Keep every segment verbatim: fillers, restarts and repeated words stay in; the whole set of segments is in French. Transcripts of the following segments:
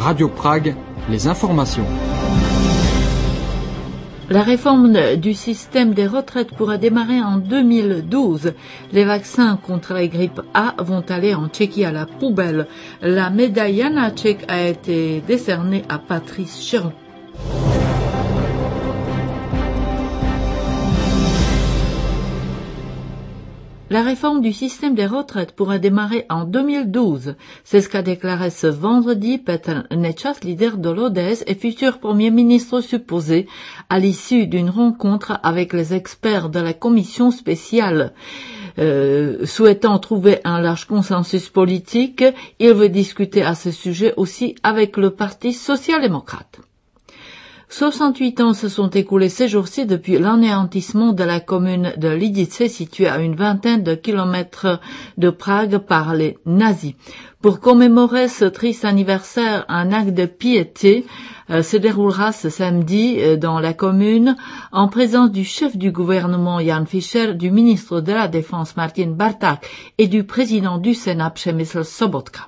Radio Prague, les informations. La réforme du système des retraites pourrait démarrer en deux mille douze. Les vaccins contre la grippe A vont aller en Tchéquie à la poubelle. La médaille Janáček a été décernée à Patrice Chéreau. La réforme du système des retraites pourrait démarrer en deux mille douze. C'est ce qu'a déclaré ce vendredi Petr Nečas, leader de l'O D S et futur Premier ministre supposé, à l'issue d'une rencontre avec les experts de la commission spéciale. Euh, souhaitant trouver un large consensus politique, il veut discuter à ce sujet aussi avec le Parti social-démocrate. soixante-huit ans se sont écoulés ces jours-ci depuis l'anéantissement de la commune de Lidice, située à une vingtaine de kilomètres de Prague par les nazis. Pour commémorer ce triste anniversaire, un acte de piété euh, se déroulera ce samedi euh, dans la commune en présence du chef du gouvernement Jan Fischer, du ministre de la Défense Martin Barták et du président du Sénat Přemysl Sobotka.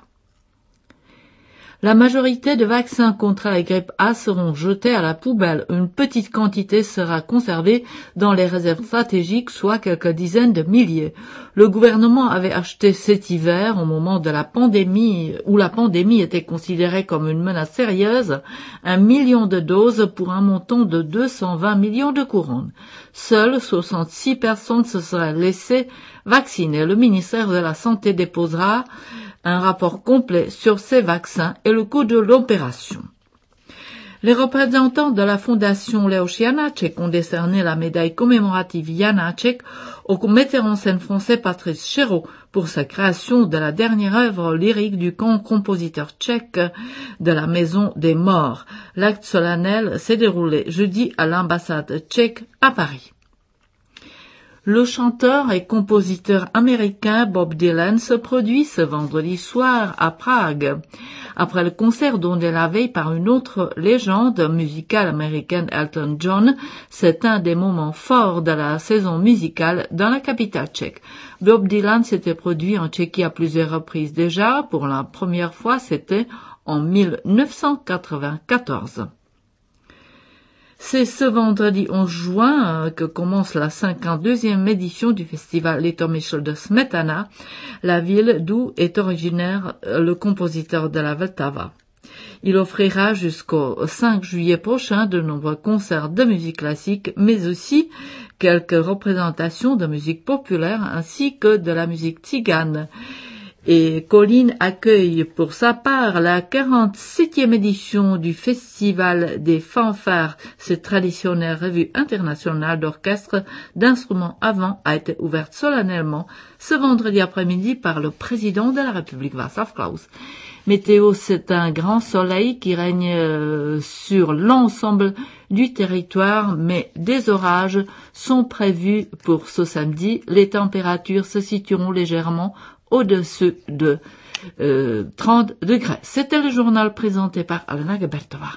La majorité de vaccins contre la grippe A seront jetés à la poubelle. Une petite quantité sera conservée dans les réserves stratégiques, soit quelques dizaines de milliers. Le gouvernement avait acheté cet hiver, au moment de la pandémie, où la pandémie était considérée comme une menace sérieuse, un million de doses pour un montant de deux cent vingt millions de couronnes. Seules soixante-six personnes se seraient laissées vacciner. Le ministère de la Santé déposera un rapport complet sur ces vaccins et le coût de l'opération. Les représentants de la fondation Leoš Janáček ont décerné la médaille commémorative Janáček au metteur en scène français Patrice Chéreau pour sa création de la dernière œuvre lyrique du grand compositeur tchèque de la Maison des Morts. L'acte solennel s'est déroulé jeudi à l'ambassade tchèque à Paris. Le chanteur et compositeur américain Bob Dylan se produit ce vendredi soir à Prague. Après le concert donné la veille par une autre légende musicale américaine, Elton John, c'est un des moments forts de la saison musicale dans la capitale tchèque. Bob Dylan s'était produit en Tchéquie à plusieurs reprises déjà. Pour la première fois, c'était en mille neuf cent quatre-vingt-quatorze. C'est ce vendredi onze juin que commence la cinquante-deuxième édition du festival Litomyšl de Smetana, la ville d'où est originaire le compositeur de la Vltava. Il offrira jusqu'au cinq juillet prochain de nombreux concerts de musique classique, mais aussi quelques représentations de musique populaire ainsi que de la musique tzigane. Et Colline accueille pour sa part la quarante-septième édition du Festival des fanfares. Cette traditionnelle revue internationale d'orchestres d'instruments à vent a été ouverte solennellement ce vendredi après-midi par le président de la République, Václav Klaus. Météo, c'est un grand soleil qui règne sur l'ensemble du territoire, mais des orages sont prévus pour ce samedi. Les températures se situeront légèrement au-dessus de euh, trente degrés. C'était le journal présenté par Alena Gebertová.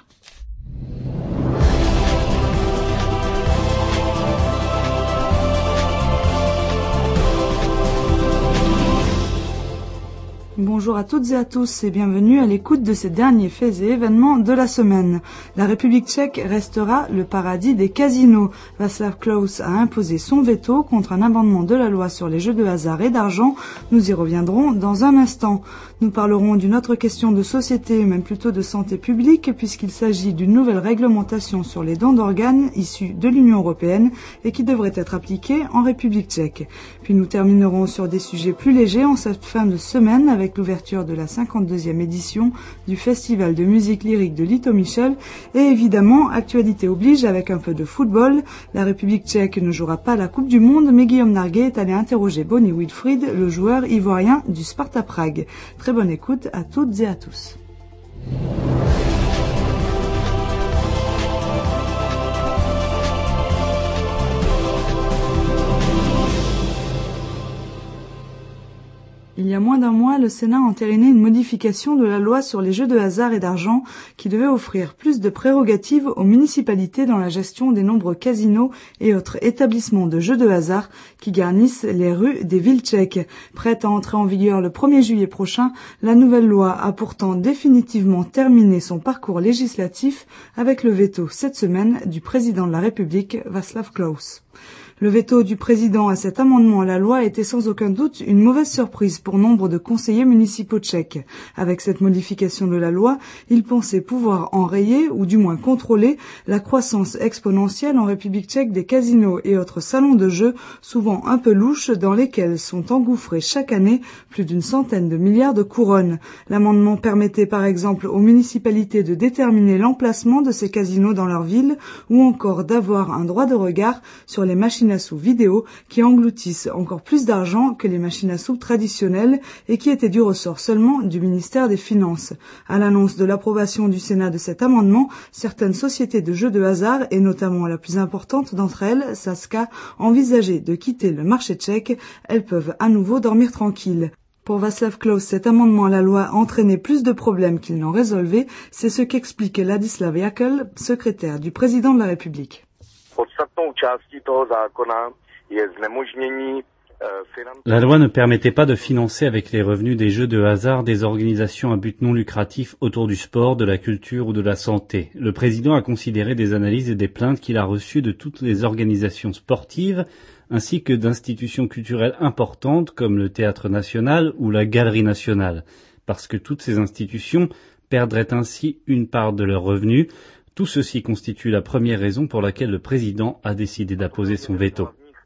Bonjour à toutes et à tous et bienvenue à l'écoute de ces derniers faits et événements de la semaine. La République tchèque restera le paradis des casinos. Václav Klaus a imposé son veto contre un amendement de la loi sur les jeux de hasard et d'argent. Nous y reviendrons dans un instant. Nous parlerons d'une autre question de société, même plutôt de santé publique, puisqu'il s'agit d'une nouvelle réglementation sur les dons d'organes issus de l'Union européenne et qui devrait être appliquée en République tchèque. Puis nous terminerons sur des sujets plus légers en cette fin de semaine avec l'ouverture de la cinquante-deuxième édition du Festival de musique lyrique de Litomyšl et évidemment, actualité oblige avec un peu de football. La République tchèque ne jouera pas la Coupe du Monde, mais Guillaume Narguet est allé interroger Bonnie Wilfried, le joueur ivoirien du Sparta Prague. Très bonne écoute à toutes et à tous. Il y a moins d'un mois, le Sénat a entériné une modification de la loi sur les jeux de hasard et d'argent qui devait offrir plus de prérogatives aux municipalités dans la gestion des nombreux casinos et autres établissements de jeux de hasard qui garnissent les rues des villes tchèques. Prête à entrer en vigueur le premier juillet prochain, la nouvelle loi a pourtant définitivement terminé son parcours législatif avec le veto cette semaine du président de la République, Václav Klaus. Le veto du président à cet amendement à la loi était sans aucun doute une mauvaise surprise pour nombre de conseillers municipaux tchèques. Avec cette modification de la loi, ils pensaient pouvoir enrayer, ou du moins contrôler, la croissance exponentielle en République tchèque des casinos et autres salons de jeux, souvent un peu louches, dans lesquels sont engouffrés chaque année plus d'une centaine de milliards de couronnes. L'amendement permettait par exemple aux municipalités de déterminer l'emplacement de ces casinos dans leur ville, ou encore d'avoir un droit de regard sur les machines à sous vidéo qui engloutissent encore plus d'argent que les machines à sous traditionnelles et qui étaient du ressort seulement du ministère des Finances. À l'annonce de l'approbation du Sénat de cet amendement, certaines sociétés de jeux de hasard, et notamment la plus importante d'entre elles, Sazka, envisageaient de quitter le marché tchèque. Elles peuvent à nouveau dormir tranquilles. Pour Václav Klaus, cet amendement à la loi entraînait plus de problèmes qu'il n'en résolvait. C'est ce qu'expliquait Ladislav Jakl, secrétaire du président de la République. La loi ne permettait pas de financer avec les revenus des jeux de hasard des organisations à but non lucratif autour du sport, de la culture ou de la santé. Le président a considéré des analyses et des plaintes qu'il a reçues de toutes les organisations sportives ainsi que d'institutions culturelles importantes comme le Théâtre national ou la Galerie nationale, parce que toutes ces institutions perdraient ainsi une part de leurs revenus. Tout ceci constitue la première raison pour laquelle le président a décidé d'apposer son veto.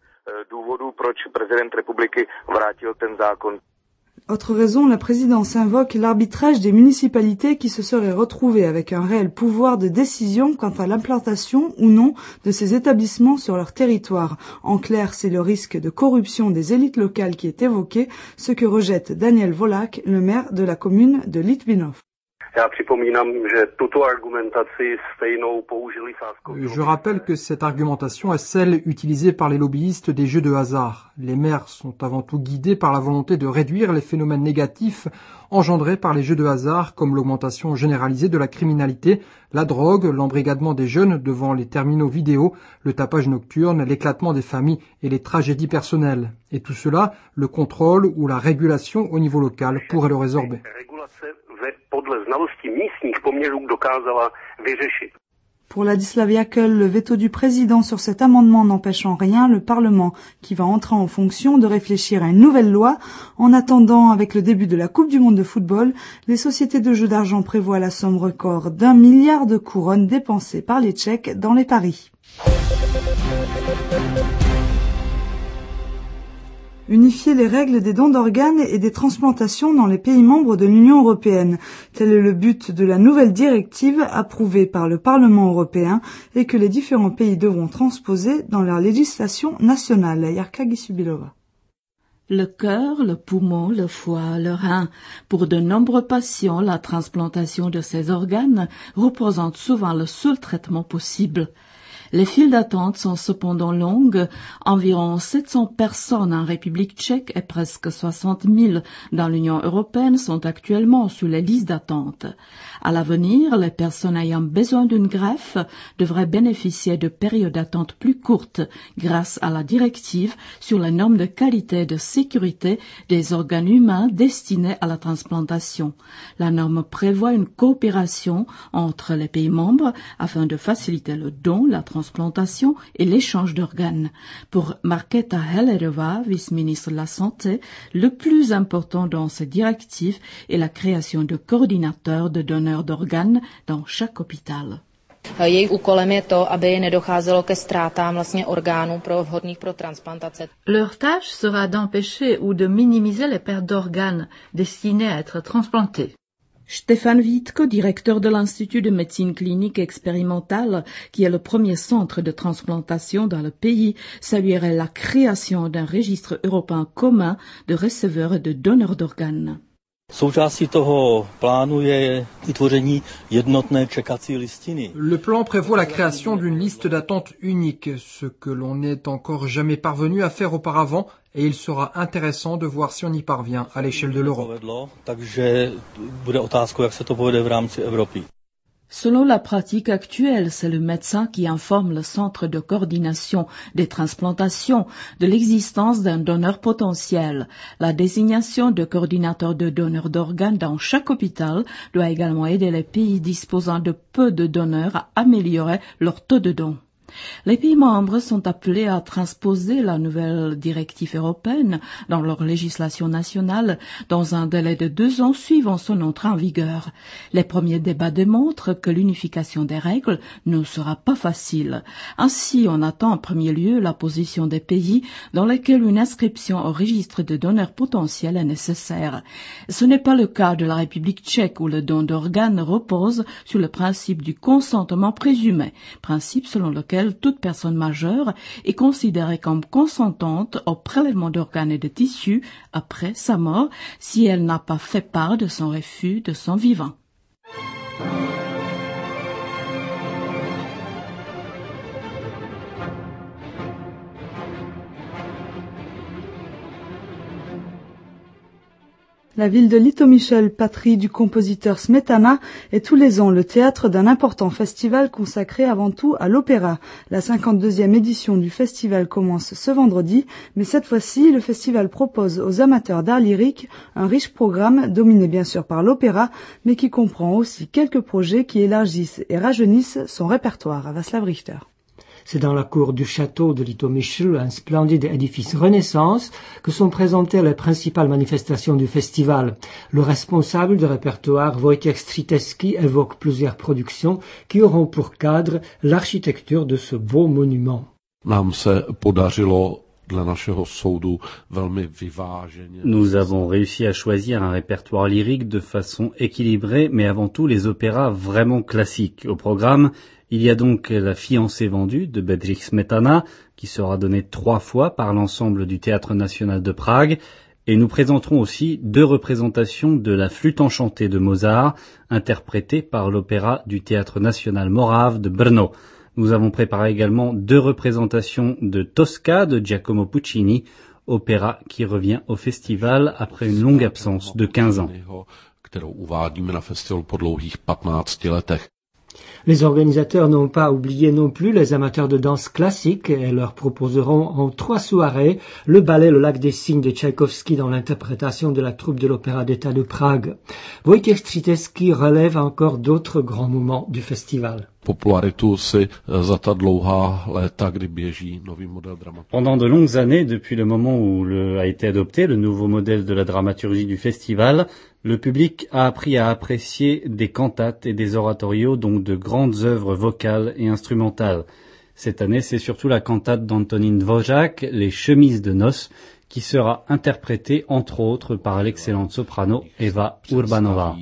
Autre raison, la présidence invoque l'arbitrage des municipalités qui se seraient retrouvées avec un réel pouvoir de décision quant à l'implantation ou non de ces établissements sur leur territoire. En clair, c'est le risque de corruption des élites locales qui est évoqué, ce que rejette Daniel Volák, le maire de la commune de Litvinov. Je rappelle que cette argumentation est celle utilisée par les lobbyistes des jeux de hasard. Les maires sont avant tout guidés par la volonté de réduire les phénomènes négatifs engendrés par les jeux de hasard, comme l'augmentation généralisée de la criminalité, la drogue, l'embrigadement des jeunes devant les terminaux vidéo, le tapage nocturne, l'éclatement des familles et les tragédies personnelles. Et tout cela, le contrôle ou la régulation au niveau local pourrait le résorber. Pour Ladislav Jakl, le veto du président sur cet amendement n'empêche en rien le Parlement, qui va entrer en fonction, de réfléchir à une nouvelle loi. En attendant, avec le début de la Coupe du monde de football, les sociétés de jeux d'argent prévoient la somme record d'un milliard de couronnes dépensées par les Tchèques dans les paris. Unifier les règles des dons d'organes et des transplantations dans les pays membres de l'Union européenne. Tel est le but de la nouvelle directive approuvée par le Parlement européen et que les différents pays devront transposer dans leur législation nationale. Yarka Gisubilova. Le cœur, le poumon, le foie, le rein. Pour de nombreux patients, la transplantation de ces organes représente souvent le seul traitement possible. Les files d'attente sont cependant longues. Environ sept cents personnes en République tchèque et presque soixante mille dans l'Union européenne sont actuellement sur les listes d'attente. À l'avenir, les personnes ayant besoin d'une greffe devraient bénéficier de périodes d'attente plus courtes grâce à la directive sur les normes de qualité et de sécurité des organes humains destinés à la transplantation. La norme prévoit une coopération entre les pays membres afin de faciliter le don, la transplantation et l'échange d'organes. Pour Markéta Hellerova, vice-ministre de la Santé, le plus important dans cette directive est la création de coordinateurs de donneurs d'organes dans chaque hôpital. Jejich úkolem je to, aby nedocházelo ke ztrátám vlastně orgánů pro vhodných pro transplantace. Leur tâche sera d'empêcher ou de minimiser les pertes d'organes destinés à être transplantés. Stefan Vítko, directeur de l'Institut de médecine clinique expérimentale, qui est le premier centre de transplantation dans le pays, saluerait la création d'un registre européen commun de receveurs et de donneurs d'organes. Le plan prévoit la création d'une liste d'attente unique, ce que l'on n'est encore jamais parvenu à faire auparavant, et il sera intéressant de voir si on y parvient à l'échelle de l'Europe. Selon la pratique actuelle, c'est le médecin qui informe le centre de coordination des transplantations de l'existence d'un donneur potentiel. La désignation de coordinateur de donneurs d'organes dans chaque hôpital doit également aider les pays disposant de peu de donneurs à améliorer leur taux de don. Les pays membres sont appelés à transposer la nouvelle directive européenne dans leur législation nationale dans un délai de deux ans suivant son entrée en vigueur. Les premiers débats démontrent que l'unification des règles ne sera pas facile. Ainsi, on attend en premier lieu la position des pays dans lesquels une inscription au registre de donneurs potentiels est nécessaire. Ce n'est pas le cas de la République tchèque où le don d'organes repose sur le principe du consentement présumé, principe selon lequel toute personne majeure est considérée comme consentante au prélèvement d'organes et de tissus après sa mort si elle n'a pas fait part de son refus de son vivant. La ville de Litomichel, patrie du compositeur Smetana, est tous les ans le théâtre d'un important festival consacré avant tout à l'opéra. La cinquante-deuxième édition du festival commence ce vendredi, mais cette fois-ci, le festival propose aux amateurs d'art lyrique un riche programme dominé bien sûr par l'opéra, mais qui comprend aussi quelques projets qui élargissent et rajeunissent son répertoire. À Václav Richter. C'est dans la cour du château de Litomichel, un splendide édifice Renaissance, que sont présentées les principales manifestations du festival. Le responsable de répertoire, Wojciech Stritewski, évoque plusieurs productions qui auront pour cadre l'architecture de ce beau monument. Nám se podařilo Nous avons réussi à choisir un répertoire lyrique de façon équilibrée, mais avant tout les opéras vraiment classiques. Au programme, il y a donc La fiancée vendue de Bedřich Smetana, qui sera donnée trois fois par l'ensemble du Théâtre national de Prague, et nous présenterons aussi deux représentations de La flûte enchantée de Mozart, interprétée par l'opéra du Théâtre national morave de Brno. Nous avons préparé également deux représentations de Tosca de Giacomo Puccini, opéra qui revient au festival après une longue absence de quinze ans. Les organisateurs n'ont pas oublié non plus les amateurs de danse classique et leur proposeront en trois soirées le ballet Le Lac des Cygnes de Tchaïkovski dans l'interprétation de la troupe de l'Opéra d'État de Prague. Wojciech Stritewski relève encore d'autres grands moments du festival. Pendant de longues années, depuis le moment où le, a été adopté le nouveau modèle de la dramaturgie du festival, le public a appris à apprécier des cantates et des oratorios, donc de grandes œuvres vocales et instrumentales. Cette année, c'est surtout la cantate d'Antonín Dvořák, Les chemises de noces, qui sera interprétée entre autres par l'excellente soprano Eva Urbanová.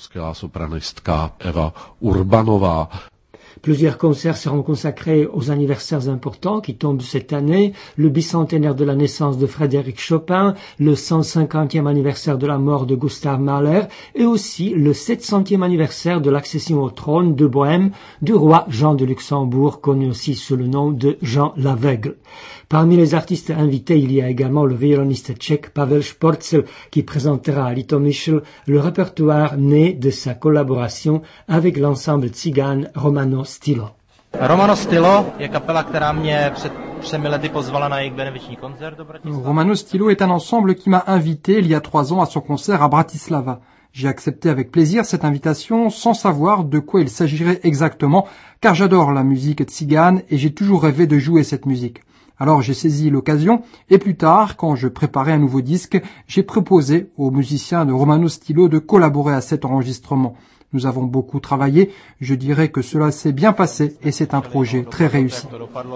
Plusieurs concerts seront consacrés aux anniversaires importants qui tombent cette année, le bicentenaire de la naissance de Frédéric Chopin, le cent cinquantième anniversaire de la mort de Gustav Mahler et aussi le sept centième anniversaire de l'accession au trône de Bohême du roi Jean de Luxembourg, connu aussi sous le nom de Jean l'Aveugle. Parmi les artistes invités, il y a également le violoniste tchèque Pavel Šporcel qui présentera à Litomichel le répertoire né de sa collaboration avec l'ensemble tzigane Romano Stylo. Romano Stylo je kapela, která mě před třemi lety pozvala na jejich benefiční koncert do Bratislavy. Romano Stylo est un ensemble qui m'a invité il y a trois ans à son concert à Bratislava. J'ai accepté avec plaisir cette invitation sans savoir de quoi il s'agirait exactement, car j'adore la musique tzigane et j'ai toujours rêvé de jouer cette musique. Alors j'ai saisi l'occasion et plus tard, quand je préparais un nouveau disque, j'ai proposé aux musiciens de Romano Stylo de collaborer à cet enregistrement. Nous avons beaucoup travaillé, je dirais que cela s'est bien passé et c'est un projet très réussi.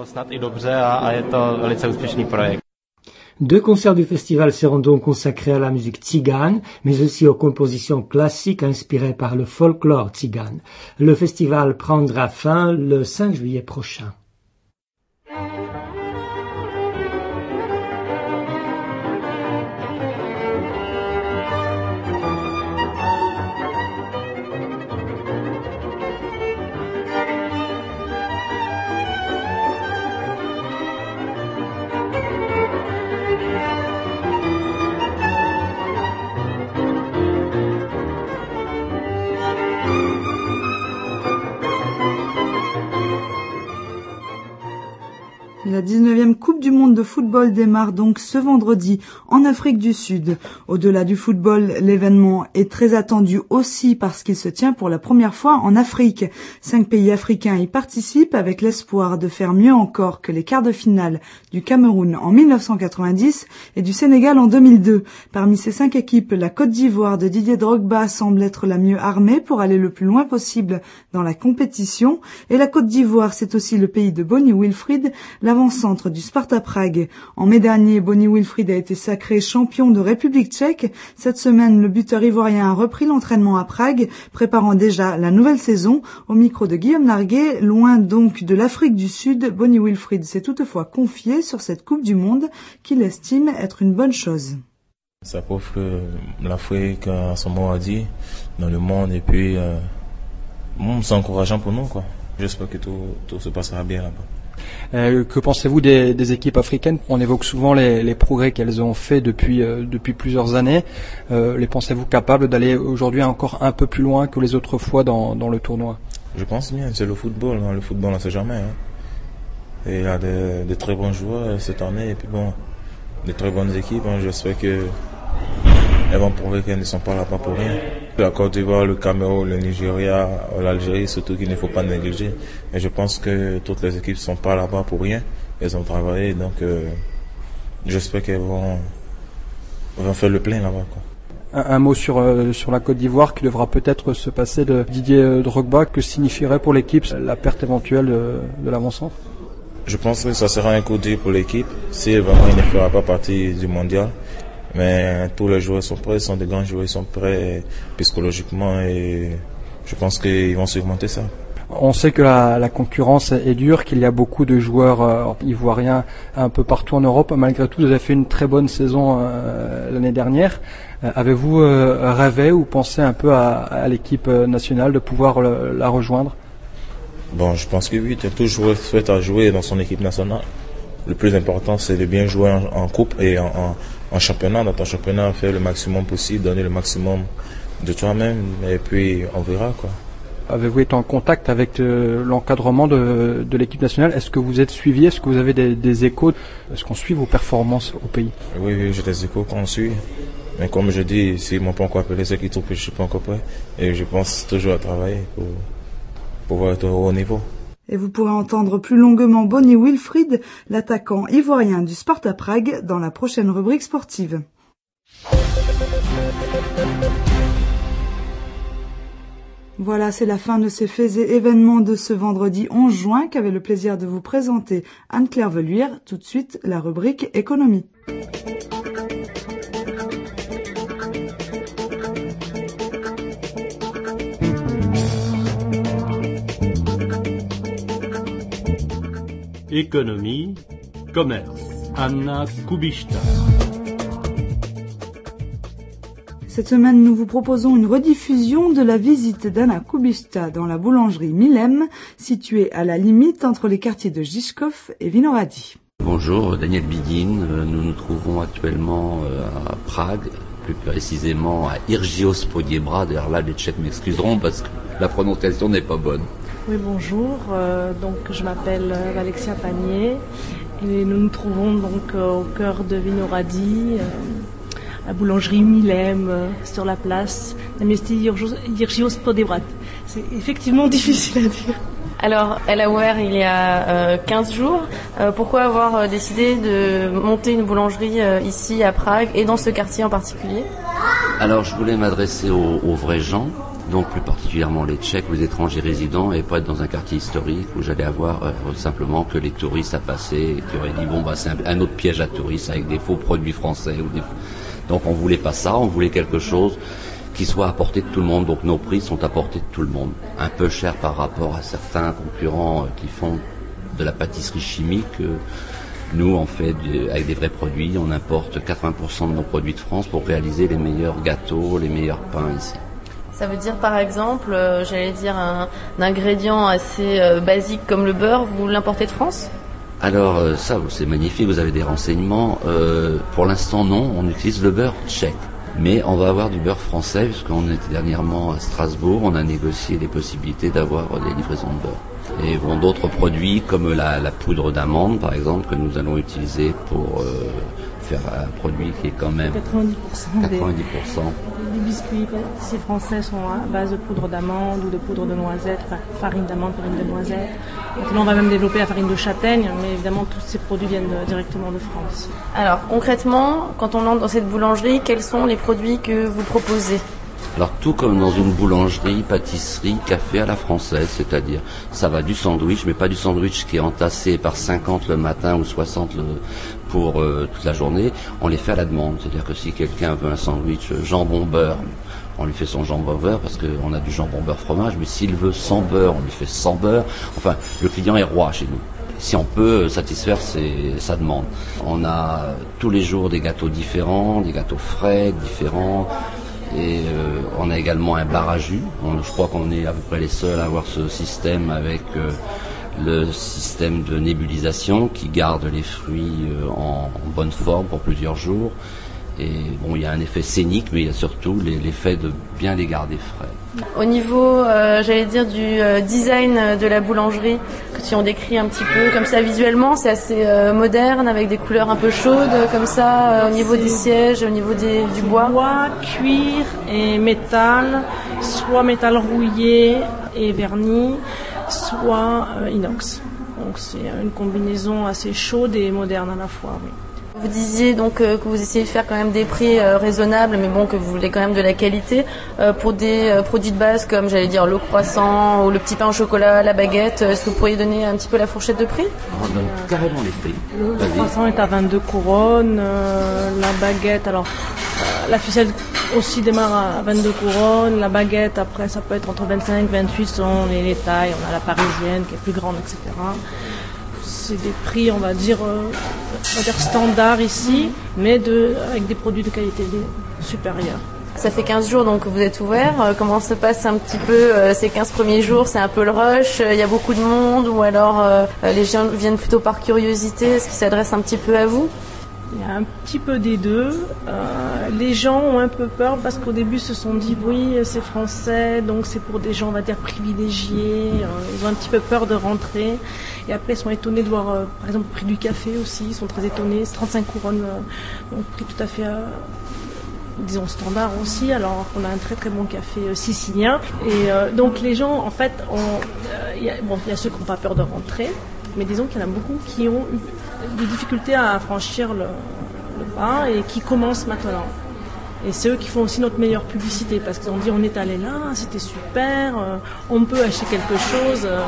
Deux concerts du festival seront donc consacrés à la musique tzigane, mais aussi aux compositions classiques inspirées par le folklore tzigane. Le festival prendra fin le cinq juillet prochain. La dix-neuvième Coupe du monde de football démarre donc ce vendredi en Afrique du Sud. Au-delà du football, l'événement est très attendu aussi parce qu'il se tient pour la première fois en Afrique. Cinq pays africains y participent avec l'espoir de faire mieux encore que les quarts de finale du Cameroun en mille neuf cent quatre-vingt-dix et du Sénégal en deux mille deux. Parmi ces cinq équipes, la Côte d'Ivoire de Didier Drogba semble être la mieux armée pour aller le plus loin possible dans la compétition. Et la Côte d'Ivoire, c'est aussi le pays de Bonnie Wilfried, l'avant-centre du Sparta Prague. En mai dernier, Bonnie Wilfried a été sacré champion de République tchèque. Cette semaine, le buteur ivoirien a repris l'entraînement à Prague, préparant déjà la nouvelle saison. Au micro de Guillaume Narguet, loin donc de l'Afrique du Sud, Bonnie Wilfried s'est toutefois confié sur cette Coupe du Monde qu'il estime être une bonne chose. Ça prouve que l'Afrique a son mot à dire dans le monde et puis euh, bon, c'est encourageant pour nous, quoi. J'espère que tout, tout se passera bien là-bas. Euh, que pensez-vous des, des équipes africaines? On évoque souvent les, les progrès qu'elles ont fait depuis, euh, depuis plusieurs années. Euh, les pensez-vous capables d'aller aujourd'hui encore un peu plus loin que les autres fois dans, dans le tournoi? Je pense bien, c'est le football. Hein. Le football, on ne sait jamais. Hein. Et il y a de, de très bons joueurs cette année et puis bon, de très bonnes équipes. Hein. J'espère que elles vont prouver qu'elles ne sont pas là-bas pour rien. La Côte d'Ivoire, le Cameroun, le Nigeria, l'Algérie, surtout qu'il ne faut pas négliger. Et je pense que toutes les équipes ne sont pas là-bas pour rien. Elles ont travaillé, donc euh, j'espère qu'elles vont, vont faire le plein là-bas, quoi. Un, un mot sur, euh, sur la Côte d'Ivoire qui devra peut-être se passer de Didier Drogba. Que signifierait pour l'équipe la perte éventuelle de, de l'avant-centre? Je pense que ça sera un coup dur pour l'équipe si vraiment il ne fera pas partie du mondial. Mais tous les joueurs sont prêts, sont des grands joueurs, ils sont prêts psychologiquement et je pense qu'ils vont surmonter ça. On sait que la, la concurrence est dure, qu'il y a beaucoup de joueurs euh, ivoiriens un peu partout en Europe. Malgré tout, vous avez fait une très bonne saison euh, l'année dernière. Euh, avez-vous euh, rêvé ou pensé un peu à, à l'équipe nationale de pouvoir le, la rejoindre? Bon, je pense que oui, tout joueur souhaite à jouer dans son équipe nationale. Le plus important, c'est de bien jouer en, en coupe et en, en En championnat, dans ton championnat, faire le maximum possible, donner le maximum de toi-même, et puis on verra, quoi. Avez-vous été en contact avec euh, l'encadrement de, de l'équipe nationale? Est-ce que vous êtes suivi? Est-ce que vous avez des, des échos? Est-ce qu'on suit vos performances au pays? Oui, oui, j'ai des échos qu'on suit. Mais comme je dis, s'ils m'ont pas encore appelé, c'est qu'ils trouvent que je suis pas encore prêt. Et je pense toujours à travailler pour pouvoir être au haut niveau. Et vous pourrez entendre plus longuement Bonnie Wilfried, l'attaquant ivoirien du Sparta Prague, dans la prochaine rubrique sportive. Voilà, c'est la fin de ces faits et événements de ce vendredi onze juin qu'avait le plaisir de vous présenter Anne-Claire Veluire. Tout de suite, la rubrique économie. Économie, commerce. Anna Kubishta. Cette semaine, nous vous proposons une rediffusion de la visite d'Anna Kubishta dans la boulangerie Milem, située à la limite entre les quartiers de Žižkov et Vinohrady. Bonjour, Daniel Bidin. Nous nous trouvons actuellement à Prague, plus précisément à Irgios-Podjebra. D'ailleurs là, les Tchèques m'excuseront parce que la prononciation n'est pas bonne. Oui, bonjour. Euh, donc, je m'appelle Alexia Panier et nous nous trouvons donc euh, au cœur de Vinohrady, euh, à la boulangerie Milem, euh, sur la place Irgios-Podjebra. C'est effectivement difficile à dire. Alors, elle a ouvert il y a euh, quinze jours. Euh, pourquoi avoir euh, décidé de monter une boulangerie euh, ici à Prague et dans ce quartier en particulier? Alors, je voulais m'adresser aux, aux vrais gens. Donc plus particulièrement les Tchèques, les étrangers résidents, et pas être dans un quartier historique où j'allais avoir euh, simplement que les touristes à passer et qui auraient dit bon bah c'est un, un autre piège à touristes avec des faux produits français ou des... Donc on voulait pas ça, on voulait quelque chose qui soit à portée de tout le monde. Donc nos prix sont à portée de tout le monde, un peu cher par rapport à certains concurrents euh, qui font de la pâtisserie chimique. Euh, nous on fait de, avec des vrais produits, on importe quatre-vingts pour cent de nos produits de France pour réaliser les meilleurs gâteaux, les meilleurs pains ici. Ça veut dire par exemple, euh, j'allais dire un, un ingrédient assez euh, basique comme le beurre, vous l'importez de France? Alors euh, ça, c'est magnifique, vous avez des renseignements. Euh, pour l'instant non, on utilise le beurre tchèque. Mais on va avoir du beurre français, puisqu'on était dernièrement à Strasbourg, on a négocié les possibilités d'avoir des livraisons de beurre. Et bon, d'autres produits comme la, la poudre d'amande par exemple que nous allons utiliser pour euh, faire un produit qui est quand même quatre-vingt-dix pour cent, quatre-vingt-dix pour cent. Des, des biscuits pâtissiers français sont à base de poudre d'amande ou de poudre de noisette, enfin, farine d'amande, farine de noisette. Maintenant on va même développer la farine de châtaigne, mais évidemment tous ces produits viennent de, directement de France. Alors concrètement, quand on entre dans cette boulangerie, quels sont les produits que vous proposez ? Alors tout comme dans une boulangerie, pâtisserie, café à la française, c'est-à-dire ça va du sandwich, mais pas du sandwich qui est entassé par cinquante le matin ou soixante le, pour euh, toute la journée, on les fait à la demande. C'est-à-dire que si quelqu'un veut un sandwich jambon-beurre, on lui fait son jambon-beurre parce qu'on a du jambon-beurre fromage, mais s'il veut sans beurre, on lui fait sans beurre. Enfin, le client est roi chez nous. Si on peut satisfaire ses, sa demande. On a tous les jours des gâteaux différents, des gâteaux frais, différents. Et euh, on a également un bar à jus. On, je crois qu'on est à peu près les seuls à avoir ce système avec euh, le système de nébulisation qui garde les fruits euh, en, en bonne forme pour plusieurs jours. Et bon, il y a un effet scénique, mais il y a surtout l'effet de bien les garder frais. Au niveau, euh, j'allais dire, du euh, design de la boulangerie, que tu en décris un petit peu comme ça visuellement, c'est assez euh, moderne, avec des couleurs un peu chaudes, comme ça, euh, au niveau des sièges, au niveau des, du bois. Bois, cuir et métal, soit métal rouillé et verni, soit euh, inox. Donc c'est une combinaison assez chaude et moderne à la fois, oui. Vous disiez donc euh, que vous essayez de faire quand même des prix euh, raisonnables, mais bon, que vous voulez quand même de la qualité euh, pour des euh, produits de base comme, j'allais dire, le croissant ou le petit pain au chocolat, la baguette. Est-ce que vous pourriez donner un petit peu la fourchette de prix ? On donne carrément les prix. Le Vas-y. croissant est à vingt-deux couronnes, euh, la baguette, alors euh, la ficelle aussi démarre à vingt-deux couronnes, la baguette après ça peut être entre vingt-cinq et vingt-huit selon les, les tailles. On a la parisienne qui est plus grande, et cetera. C'est des prix, on va dire, euh, on va dire standards ici, mais de, avec des produits de qualité supérieure. Ça fait quinze jours donc que vous êtes ouvert. Euh, comment se passe un petit peu euh, ces quinze premiers jours ? C'est un peu le rush, il euh, y a beaucoup de monde ou alors euh, les gens viennent plutôt par curiosité ? Est-ce qu'ils s'adressent un petit peu à vous ? Il y a un petit peu des deux. Euh, les gens ont un peu peur parce qu'au début se sont dit oui, c'est français, donc c'est pour des gens, on va dire, privilégiés. Euh, ils ont un petit peu peur de rentrer. Et après, ils sont étonnés de voir, euh, par exemple, le prix du café aussi. Ils sont très étonnés. C'est trente-cinq couronnes, euh, donc prix tout à fait, euh, disons, standard aussi. Alors qu'on a un très très bon café euh, sicilien. Et euh, donc les gens, en fait, ont, euh, y a, bon, il y a ceux qui n'ont pas peur de rentrer. Mais disons qu'il y en a beaucoup qui ont eu des difficultés à franchir le, le pas et qui commencent maintenant. Et c'est eux qui font aussi notre meilleure publicité parce qu'ils ont dit on est allé là, c'était super, euh, on peut acheter quelque chose, euh,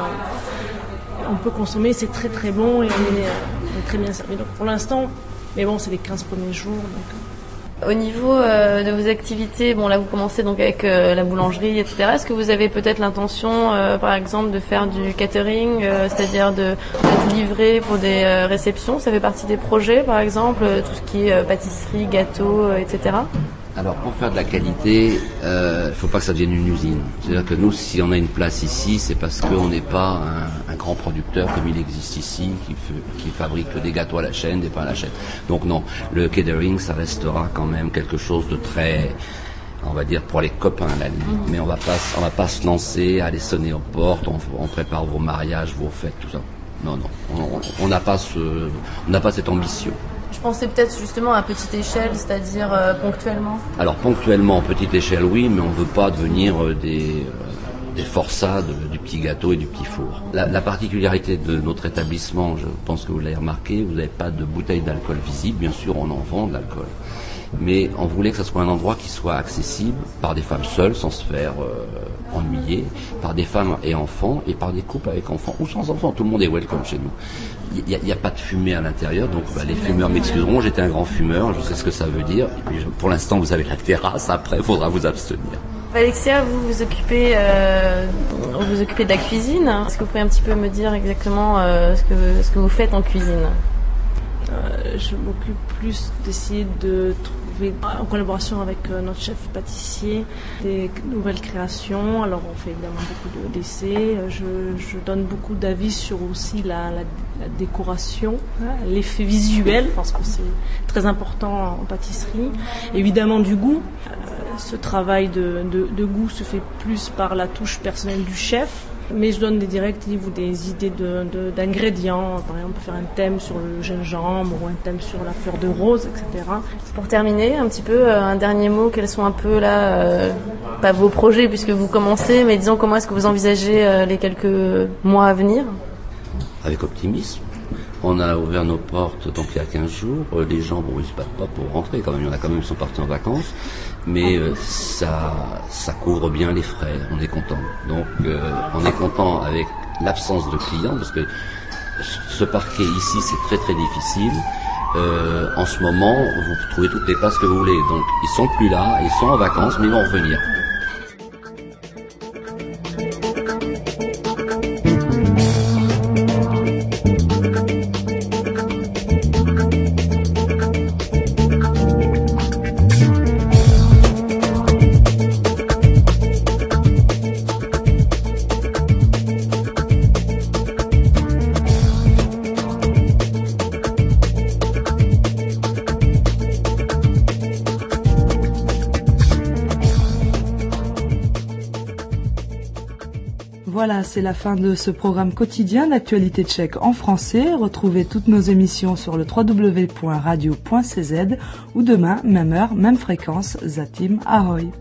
on peut consommer, c'est très très bon et on est, euh, on est très bien servi. Donc pour l'instant, mais bon, c'est les quinze premiers jours. Donc, Au niveau euh, de vos activités, bon là vous commencez donc avec euh, la boulangerie, et cetera. Est-ce que vous avez peut-être l'intention, euh, par exemple, de faire du catering, euh, c'est-à-dire de, de livrer pour des euh, réceptions ? Ça fait partie des projets, par exemple, euh, tout ce qui est euh, pâtisserie, gâteau, euh, et cetera. Alors pour faire de la qualité, il euh, ne faut pas que ça devienne une usine. C'est-à-dire que nous, si on a une place ici, c'est parce qu'on n'est pas un, un grand producteur comme il existe ici, qui, fait, qui fabrique des gâteaux à la chaîne, des pains à la chaîne. Donc non, le catering, ça restera quand même quelque chose de très, on va dire, pour les copains à la limite. Mais on va pas, on va pas se lancer, aller sonner aux portes, on, on prépare vos mariages, vos fêtes, tout ça. Non, non, on n'a pas ce, on n'a pas cette ambition. Je pensais peut-être justement à petite échelle, c'est-à-dire euh, ponctuellement. Alors ponctuellement, petite échelle, oui, mais on ne veut pas devenir euh, des, euh, des forçats de, du petit gâteau et du petit four. La, la particularité de notre établissement, je pense que vous l'avez remarqué, vous n'avez pas de bouteille d'alcool visible. Bien sûr, on en vend de l'alcool. Mais on voulait que ce soit un endroit qui soit accessible par des femmes seules, sans se faire euh, ennuyer, par des femmes et enfants, et par des couples avec enfants ou sans enfants. Tout le monde est welcome chez nous. Il n'y a, a pas de fumée à l'intérieur, donc bah, les fumeurs m'excuseront, j'étais un grand fumeur, je sais ce que ça veut dire. Et puis, pour l'instant, vous avez la terrasse, après, il faudra vous abstenir. Alexia, vous vous occupez, euh, vous occupez de la cuisine. Est-ce que vous pouvez un petit peu me dire exactement euh, ce, que, ce que vous faites en cuisine ? Euh, je m'occupe plus d'essayer de trouver, en collaboration avec euh, notre chef pâtissier, des nouvelles créations. Alors on fait évidemment beaucoup de, d'essais. Je, je donne beaucoup d'avis sur aussi la, la, la décoration, hein, l'effet visuel, parce que c'est très important en pâtisserie. Évidemment du goût. Euh, ce travail de, de, de goût se fait plus par la touche personnelle du chef. Mais je donne des directives ou des idées de, de, d'ingrédients. Par exemple, on peut faire un thème sur le gingembre ou un thème sur la fleur de rose, et cetera. Pour terminer, un petit peu, un dernier mot, quels sont un peu là, euh, pas vos projets puisque vous commencez, mais disons comment est-ce que vous envisagez euh, les quelques mois à venir? Avec optimisme. On a ouvert nos portes donc il y a quinze jours. Les gens, bon, ils se battent pas pour rentrer quand même. Il y en a quand même qui sont partis en vacances. Mais euh, ça, ça couvre bien les frais. On est content. Donc, euh, on est content avec l'absence de clients parce que se parquer ici, c'est très très difficile. Euh, en ce moment, vous trouvez toutes les places que vous voulez. Donc, ils sont plus là, ils sont en vacances, mais ils vont revenir. Voilà, c'est la fin de ce programme quotidien d'actualité tchèque en français. Retrouvez toutes nos émissions sur le w w w point radio point c z ou demain, même heure, même fréquence. Zatim, ahoy.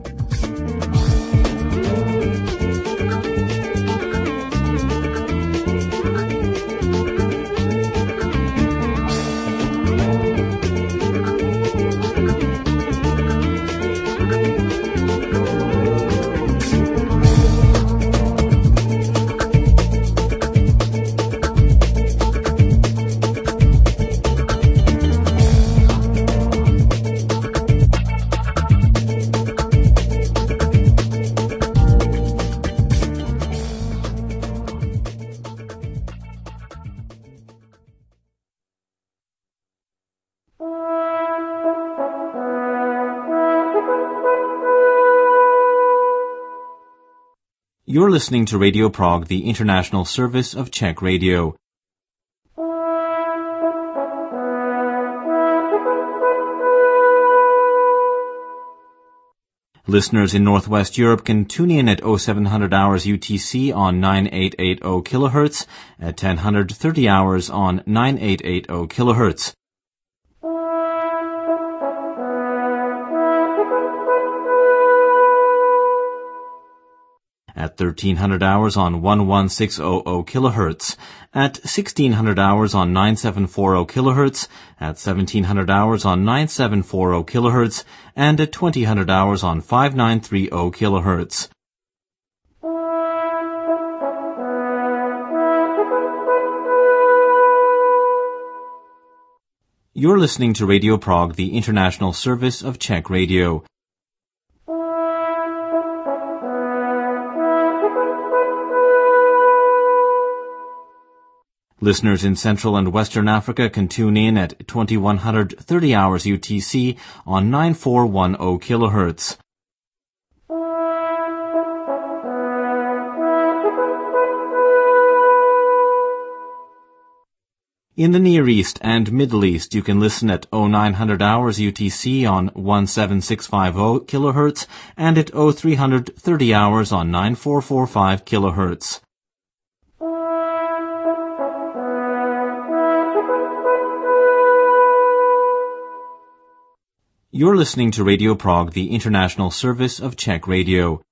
You're listening to Radio Prague, the international service of Czech Radio. Listeners in Northwest Europe can tune in at oh seven hundred hours U T C on ninety-eight eighty kilohertz, at ten thirty hours on ninety-eight eighty kilohertz. At thirteen hundred hours on eleven sixty kilohertz, at sixteen hundred hours on ninety-seven forty kilohertz, at seventeen hundred hours on ninety-seven forty kilohertz, and at twenty hundred hours on fifty-nine thirty kilohertz. You're listening to Radio Prague, the international service of Czech Radio. Listeners in Central and Western Africa can tune in at twenty-one thirty hours U T C on ninety-four ten kilohertz. In the Near East and Middle East, you can listen at oh nine hundred hours U T C on seventeen sixty-five kilohertz and at oh three thirty hours on ninety-four forty-five kilohertz. You're listening to Radio Prague, the international service of Czech Radio.